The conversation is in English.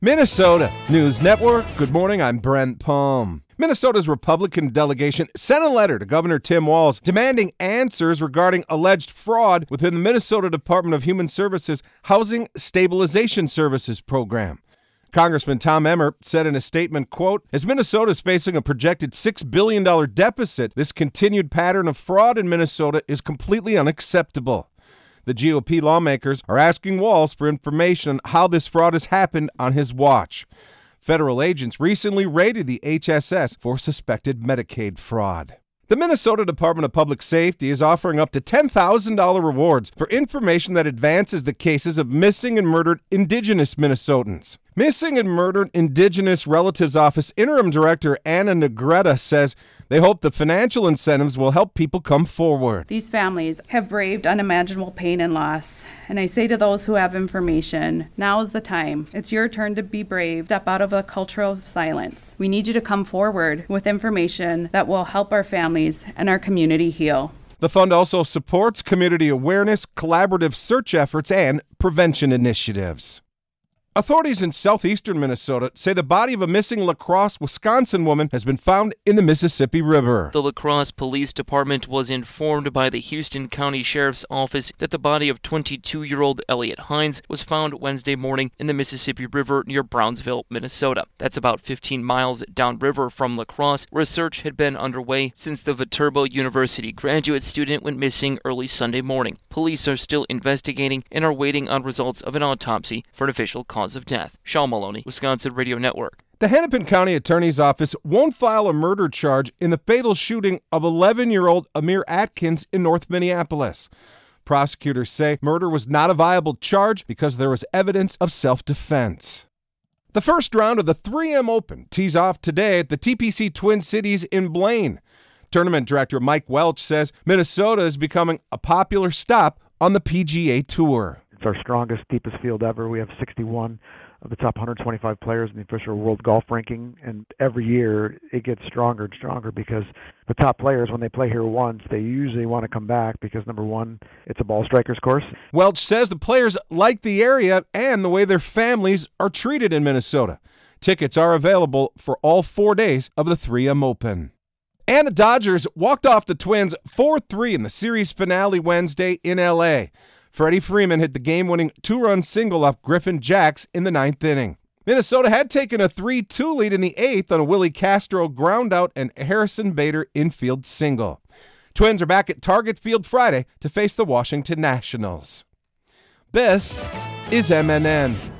Minnesota News Network. Good morning, I'm Brent Palm. Minnesota's Republican delegation sent a letter to Governor Tim Walz demanding answers regarding alleged fraud within the Minnesota Department of Human Services Housing Stabilization Services program. Congressman Tom Emmer said in a statement, quote, as Minnesota is facing a projected $6 billion deficit, this continued pattern of fraud in Minnesota is completely unacceptable. The GOP lawmakers are asking Walz for information on how this fraud has happened on his watch. Federal agents recently raided the HSS for suspected Medicaid fraud. The Minnesota Department of Public Safety is offering up to $10,000 rewards for information that advances the cases of missing and murdered Indigenous Minnesotans. Missing and Murdered Indigenous Relatives Office Interim Director Anna Negretta says they hope the financial incentives will help people come forward. These families have braved unimaginable pain and loss, and I say to those who have information, now is the time. It's your turn to be brave. Step out of a culture of silence. We need you to come forward with information that will help our families and our community heal. The fund also supports community awareness, collaborative search efforts, and prevention initiatives. Authorities in southeastern Minnesota say the body of a missing La Crosse, Wisconsin woman has been found in the Mississippi River. The La Crosse Police Department was informed by the Houston County Sheriff's Office that the body of 22-year-old Elliot Hines was found Wednesday morning in the Mississippi River near Brownsville, Minnesota. That's about 15 miles downriver from La Crosse, where a search had been underway since the Viterbo University graduate student went missing early Sunday morning. Police are still investigating and are waiting on results of an autopsy for an official cause of death. Sean Maloney, Wisconsin Radio Network. The Hennepin County Attorney's Office won't file a murder charge in the fatal shooting of 11-year-old Amir Atkins in North Minneapolis. Prosecutors say murder was not a viable charge because there was evidence of self-defense. The first round of the 3M Open tees off today at the TPC Twin Cities in Blaine. Tournament director Mike Welch says Minnesota is becoming a popular stop on the PGA Tour. It's our strongest, deepest field ever. We have 61 of the top 125 players in the official world golf ranking, and every year it gets stronger and stronger because the top players, when they play here once, they usually want to come back because, number one, it's a ball striker's course. Welch says the players like the area and the way their families are treated in Minnesota. Tickets are available for all 4 days of the 3M Open. And the Dodgers walked off the Twins 4-3 in the series finale Wednesday in L.A. Freddie Freeman hit the game-winning two-run single off Griffin Jax in the ninth inning. Minnesota had taken a 3-2 lead in the eighth on a Willie Castro groundout and Harrison Bader infield single. Twins are back at Target Field Friday to face the Washington Nationals. This is MNN.